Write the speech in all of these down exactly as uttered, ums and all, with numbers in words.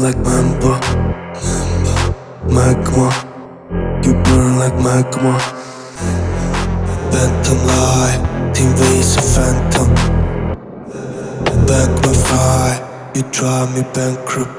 like Mamba, magma. You burn like magma. Phantom lie, team ways a phantom. Back my fire, you drive me bankrupt.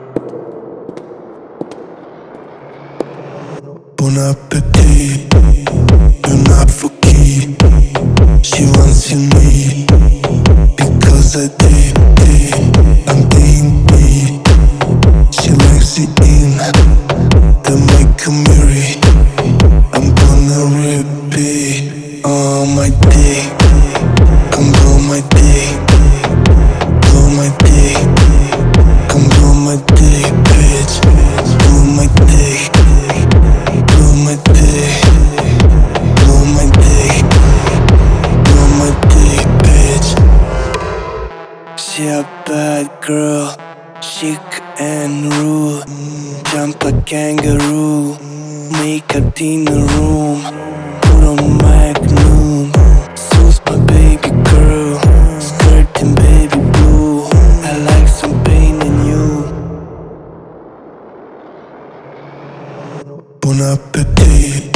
Bon appetit, you're not for key. She wants you me, because I did, did. I'm being me. She likes it in, the make a mirror. I'm gonna repeat on my dick. Come blow my dick, blow my dick. Come blow my dick, bitch. Blow my dick, blow my dick, blow my dick, blow my dick, bitch. She a bad girl, chic and rude. Jump like kangaroo, make her in the room. Put on Magnum, suits my baby girl. Skirt in baby blue, I like some pain in you. Bon appetit.